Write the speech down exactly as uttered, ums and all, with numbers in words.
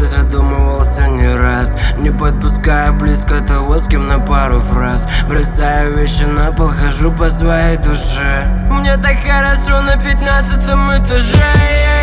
тобой задумывался не раз, не подпуская близко того, с кем на пару фраз. Бросаю вещи на пол, хожу по своей душе. Мне так хорошо на пятнадцатом этаже.